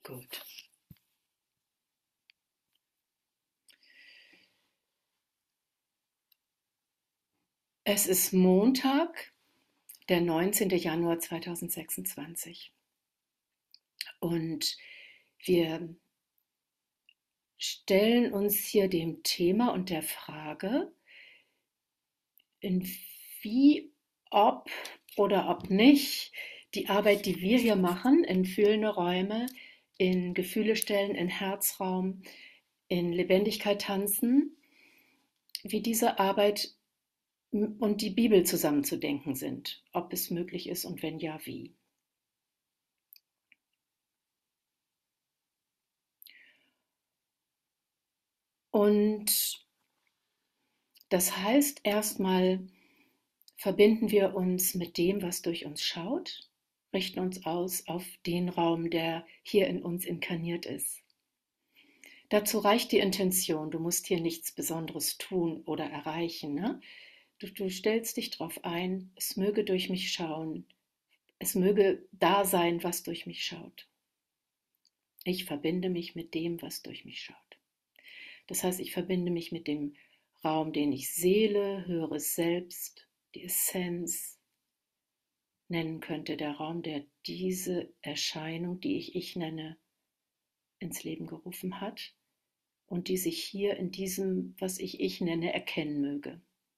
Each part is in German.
Gut. Es ist Montag, der 19. Januar 2026. Und wir stellen uns hier dem Thema und der Frage, in wie, ob oder ob nicht die Arbeit, die wir hier machen, in fühlende Räume, in Gefühle stellen, in Herzraum, in Lebendigkeit tanzen, wie diese Arbeit und die Bibel zusammenzudenken sind, ob es möglich ist und wenn ja, wie. Und das heißt, erstmal verbinden wir uns mit dem, was durch uns schaut, richten uns aus auf den Raum, der hier in uns inkarniert ist. Dazu reicht die Intention. Du musst hier nichts Besonderes tun oder erreichen. Ne? Du stellst dich darauf ein, es möge durch mich schauen, es möge da sein, was durch mich schaut. Ich verbinde mich mit dem, was durch mich schaut. Das heißt, ich verbinde mich mit dem Raum, den ich Seele, höheres Selbst, die Essenz nennen könnte, der Raum, der diese Erscheinung, die ich nenne, ins Leben gerufen hat und die sich hier in diesem, was ich nenne, erkennen möge.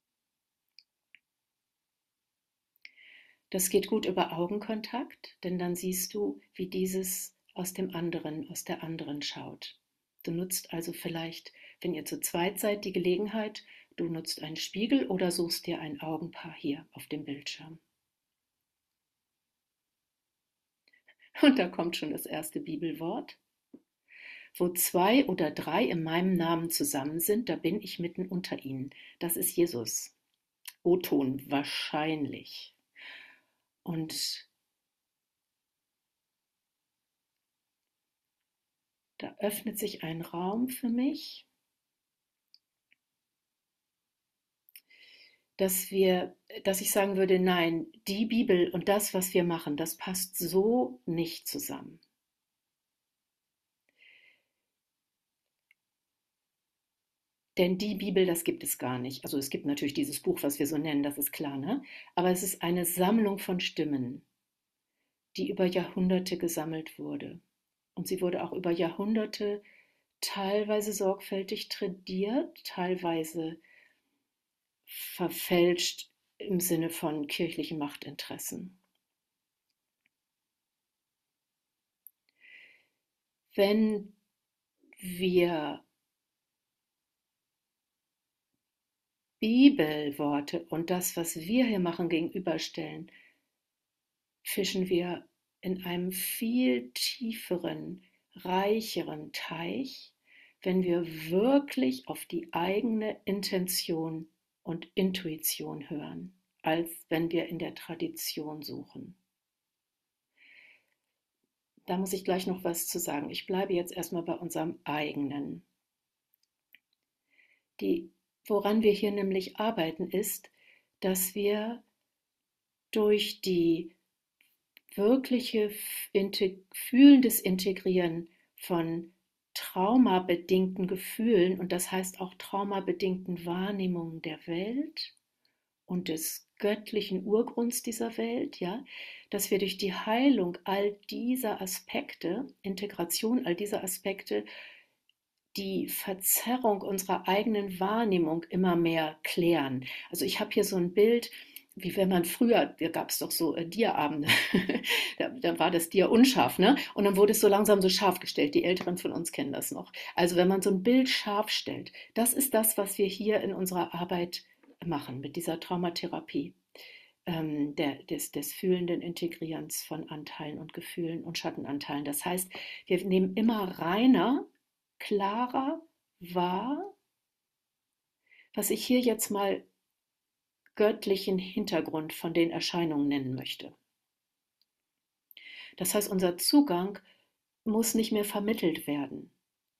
Das geht gut über Augenkontakt, denn dann siehst du, wie dieses aus dem anderen, aus der anderen schaut. Du nutzt also vielleicht, wenn ihr zu zweit seid, die Gelegenheit, du nutzt einen Spiegel oder suchst dir ein Augenpaar hier auf dem Bildschirm. Und da kommt schon das erste Bibelwort. Wo zwei oder drei in meinem Namen zusammen sind, da bin ich mitten unter ihnen. Das ist Jesus. O-Ton, wahrscheinlich. Und da öffnet sich ein Raum für mich, dass ich sagen würde, nein, die Bibel und das, was wir machen, das passt so nicht zusammen. Denn die Bibel, das gibt es gar nicht. Also es gibt natürlich dieses Buch, was wir so nennen, das ist klar, ne? Aber es ist eine Sammlung von Stimmen, die über Jahrhunderte gesammelt wurde. Und sie wurde auch über Jahrhunderte teilweise sorgfältig tradiert, teilweise verfälscht im Sinne von kirchlichen Machtinteressen. Wenn wir Bibelworte und das, was wir hier machen, gegenüberstellen, fischen wir in einem viel tieferen, reicheren Teich, wenn wir wirklich auf die eigene Intention und Intuition hören, als wenn wir in der Tradition suchen. Da muss ich gleich noch was zu sagen. Ich bleibe jetzt erstmal bei unserem eigenen. Woran wir hier nämlich arbeiten, ist, dass wir durch die wirkliche fühlendes Integrieren von traumabedingten Gefühlen und das heißt auch traumabedingten Wahrnehmungen der Welt und des göttlichen Urgrunds dieser Welt, ja, dass wir durch die Heilung all dieser Aspekte, Integration all dieser Aspekte, die Verzerrung unserer eigenen Wahrnehmung immer mehr klären. Also ich habe hier so ein Bild, wie wenn man früher, da gab es doch so Dia-Abende, da war das Dia unscharf, ne? Und dann wurde es so langsam so scharf gestellt. Die Älteren von uns kennen das noch. Also wenn man so ein Bild scharf stellt, das ist das, was wir hier in unserer Arbeit machen mit dieser Traumatherapie. Des fühlenden Integrierens von Anteilen und Gefühlen und Schattenanteilen. Das heißt, wir nehmen immer reiner, klarer wahr, was ich hier jetzt mal göttlichen Hintergrund von den Erscheinungen nennen möchte. Das heißt, unser Zugang muss nicht mehr vermittelt werden.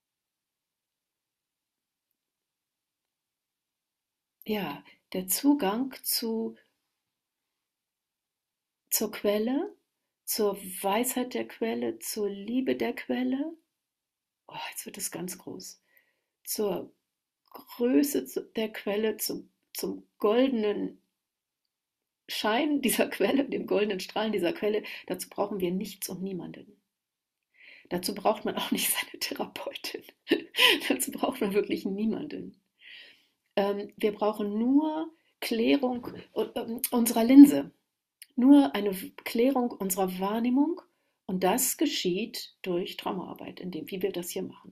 Ja, der Zugang zur Quelle, zur Weisheit der Quelle, zur Liebe der Quelle. Oh, jetzt wird es ganz groß. Zur Größe der Quelle, zum goldenen Schein dieser Quelle, dem goldenen Strahlen dieser Quelle. Dazu brauchen wir nichts und niemanden. Dazu braucht man auch nicht seine Therapeutin. Dazu braucht man wirklich niemanden. Wir brauchen nur Klärung unserer Linse, nur eine Klärung unserer Wahrnehmung, und das geschieht durch Traumaarbeit, wie wir das hier machen.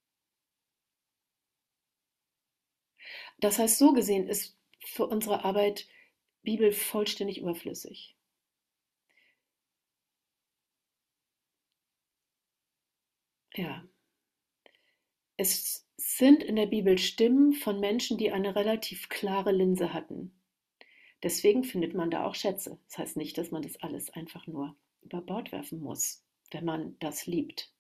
Das heißt, so gesehen ist für unsere Arbeit Bibel vollständig überflüssig. Ja, es sind in der Bibel Stimmen von Menschen, die eine relativ klare Linse hatten. Deswegen findet man da auch Schätze. Das heißt nicht, dass man das alles einfach nur über Bord werfen muss, wenn man das liebt.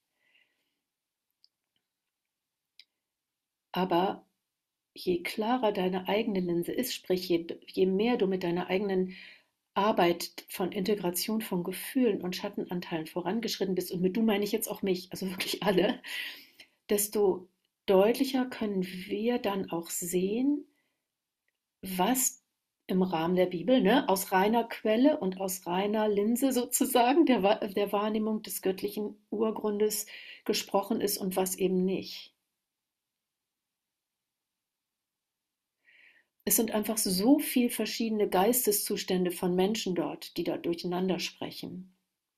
Aber je klarer deine eigene Linse ist, sprich je mehr du mit deiner eigenen Arbeit von Integration von Gefühlen und Schattenanteilen vorangeschritten bist, und mit du meine ich jetzt auch mich, also wirklich alle, desto deutlicher können wir dann auch sehen, was im Rahmen der Bibel, ne, aus reiner Quelle und aus reiner Linse sozusagen der Wahrnehmung des göttlichen Urgrundes gesprochen ist und was eben nicht. Es sind einfach so viel verschiedene Geisteszustände von Menschen dort, die da durcheinander sprechen.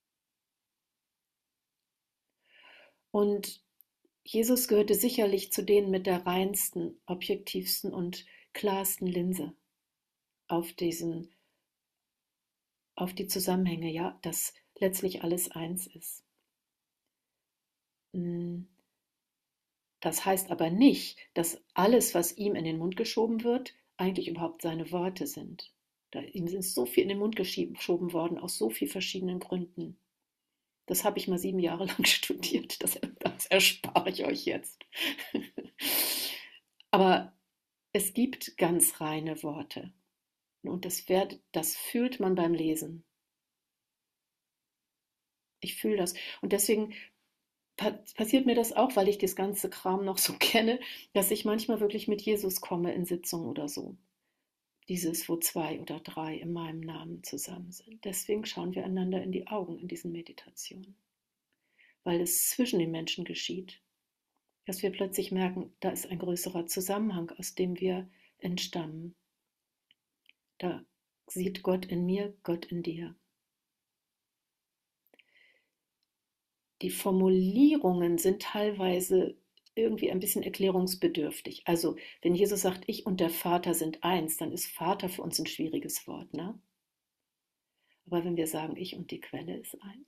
Und Jesus gehörte sicherlich zu denen mit der reinsten, objektivsten und klarsten Linse auf auf die Zusammenhänge, ja, dass letztlich alles eins ist. Das heißt aber nicht, dass alles, was ihm in den Mund geschoben wird, eigentlich überhaupt seine Worte sind. Ihm ist so viel in den Mund geschoben worden, aus so vielen verschiedenen Gründen. Das habe ich mal 7 Jahre lang studiert. Das erspare ich euch jetzt. Aber es gibt ganz reine Worte. Und das fühlt man beim Lesen. Ich fühle das. Und deswegen passiert mir das auch, weil ich das ganze Kram noch so kenne, dass ich manchmal wirklich mit Jesus komme in Sitzungen oder so. Dieses, wo 2 oder 3 in meinem Namen zusammen sind. Deswegen schauen wir einander in die Augen in diesen Meditationen. Weil es zwischen den Menschen geschieht. Dass wir plötzlich merken, da ist ein größerer Zusammenhang, aus dem wir entstammen. Da sieht Gott in mir, Gott in dir. Die Formulierungen sind teilweise irgendwie ein bisschen erklärungsbedürftig. Also wenn Jesus sagt, ich und der Vater sind eins, dann ist Vater für uns ein schwieriges Wort, ne? Aber wenn wir sagen, ich und die Quelle ist eins.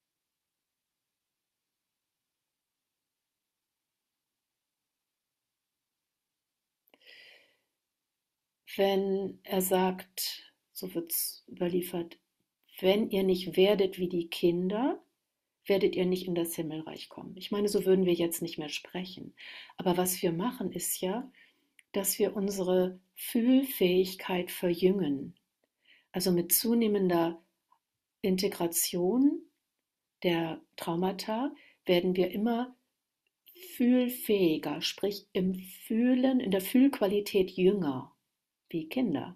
Wenn er sagt, so wird es überliefert, wenn ihr nicht werdet wie die Kinder, werdet ihr nicht in das Himmelreich kommen. Ich meine, so würden wir jetzt nicht mehr sprechen. Aber was wir machen, ist ja, dass wir unsere Fühlfähigkeit verjüngen. Also mit zunehmender Integration der Traumata werden wir immer fühlfähiger, sprich im Fühlen, in der Fühlqualität jünger, wie Kinder,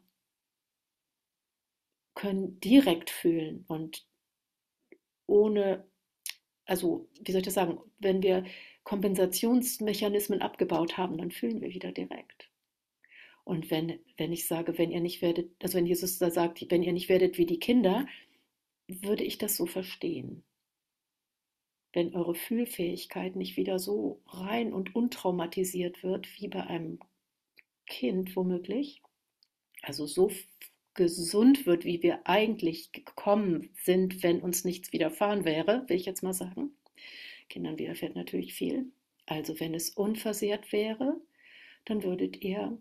können direkt fühlen und ohne, also wie soll ich das sagen, wenn wir Kompensationsmechanismen abgebaut haben, dann fühlen wir wieder direkt. Und wenn ich sage, wenn ihr nicht werdet, also wenn Jesus da sagt, wenn ihr nicht werdet wie die Kinder, würde ich das so verstehen. Wenn eure Fühlfähigkeit nicht wieder so rein und untraumatisiert wird wie bei einem Kind womöglich, also so gesund wird, wie wir eigentlich gekommen sind, wenn uns nichts widerfahren wäre, will ich jetzt mal sagen. Kindern widerfährt natürlich viel. Also wenn es unversehrt wäre, dann würdet ihr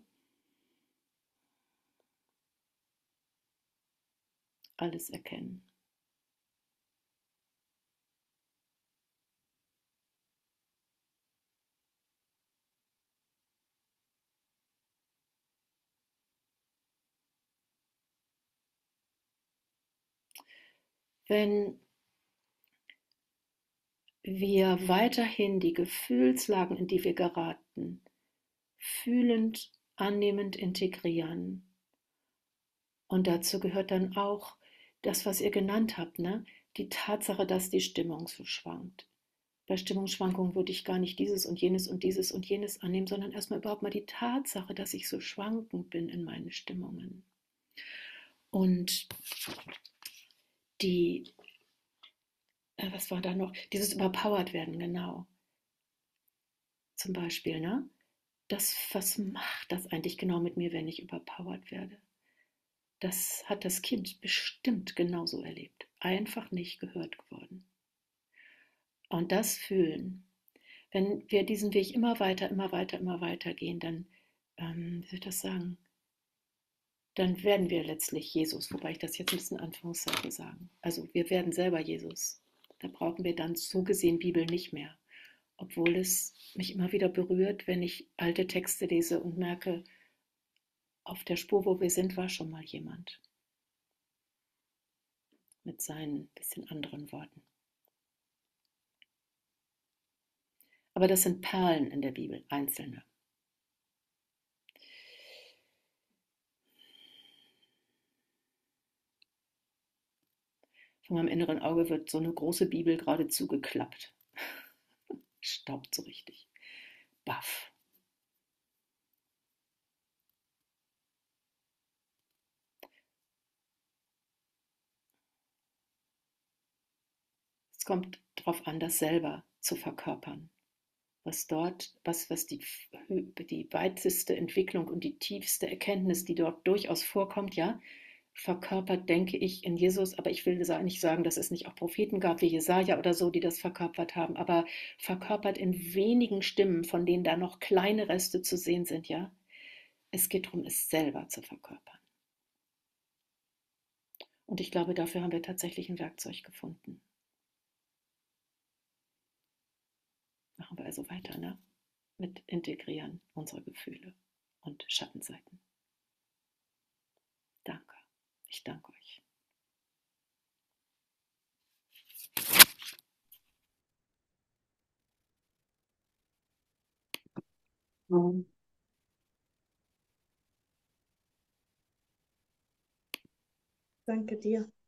alles erkennen. Wenn wir weiterhin die Gefühlslagen, in die wir geraten, fühlend, annehmend integrieren. Und dazu gehört dann auch das, was ihr genannt habt, ne? Die Tatsache, dass die Stimmung so schwankt. Bei Stimmungsschwankungen würde ich gar nicht dieses und jenes und dieses und jenes annehmen, sondern erstmal überhaupt mal die Tatsache, dass ich so schwankend bin in meinen Stimmungen. Und die, was war da noch? Dieses Überpowered werden, genau. Zum Beispiel, ne? Was macht das eigentlich genau mit mir, wenn ich überpowered werde? Das hat das Kind bestimmt genauso erlebt. Einfach nicht gehört geworden. Und das Fühlen. Wenn wir diesen Weg immer weiter, immer weiter, immer weiter gehen, dann, wie soll ich das sagen, dann werden wir letztlich Jesus, wobei ich das jetzt ein bisschen Anführungszeichen sagen. Also wir werden selber Jesus. Da brauchen wir dann so gesehen Bibel nicht mehr. Obwohl es mich immer wieder berührt, wenn ich alte Texte lese und merke, auf der Spur, wo wir sind, war schon mal jemand. Mit seinen bisschen anderen Worten. Aber das sind Perlen in der Bibel, einzelne. Von meinem inneren Auge wird so eine große Bibel gerade zugeklappt. Staubt so richtig. Baff. Es kommt darauf an, das selber zu verkörpern. Was die weiteste Entwicklung und die tiefste Erkenntnis, die dort durchaus vorkommt, ja, verkörpert, denke ich, in Jesus, aber ich will nicht sagen, dass es nicht auch Propheten gab, wie Jesaja oder so, die das verkörpert haben, aber verkörpert in wenigen Stimmen, von denen da noch kleine Reste zu sehen sind, ja. Es geht darum, es selber zu verkörpern. Und ich glaube, dafür haben wir tatsächlich ein Werkzeug gefunden. Machen wir also weiter, ne? Mit Integrieren unserer Gefühle und Schattenseiten. Danke. Ich danke euch. Danke dir.